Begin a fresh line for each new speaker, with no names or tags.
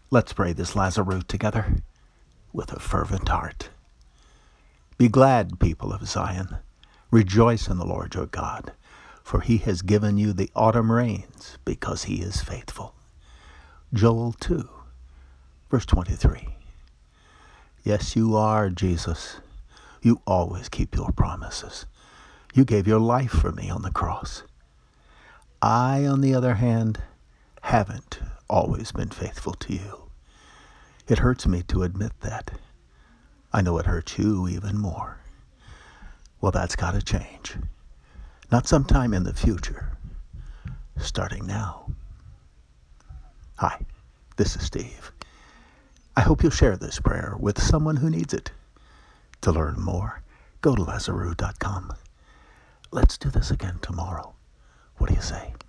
Let's pray this Lazarus together with a fervent heart. Be glad, people of Zion. Rejoice in the Lord your God, for he has given you the autumn rains, because he is faithful. Joel 2, verse 23. Yes, you are, Jesus. You always keep your promises. You gave your life for me on the cross. I, on the other hand, haven't always been faithful to you. It hurts me to admit that. I know it hurts you even more. Well, that's got to change. Not sometime in the future. Starting now. Hi, this is Steve. I hope you'll share this prayer with someone who needs it. To learn more, go to Lazarus.com. Let's do this again tomorrow. What do you say?